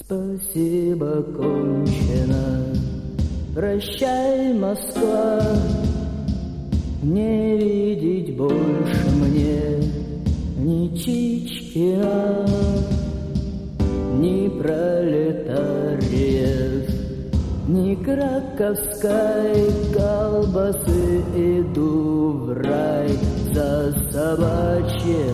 Спасибо, кончено. Прощай, Москва, не видеть больше мне ни Чичкина, ни пролетариев, ни краковской колбасы. Иду в рай за собачье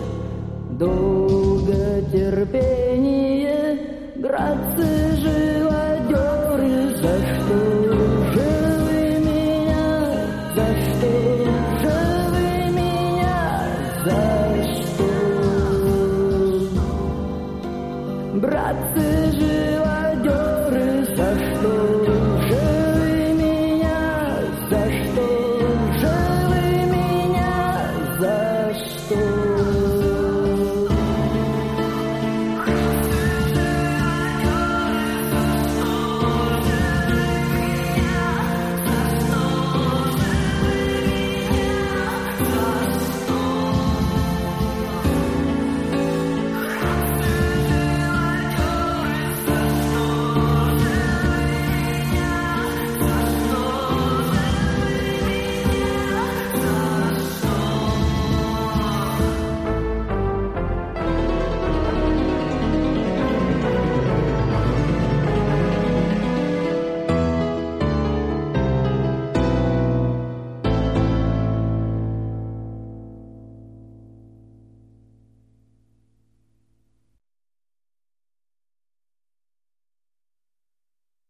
долготерпение. Братцы, живодеры, за что же вы меня, за что же вы меня, за что? Братцы, живодеры,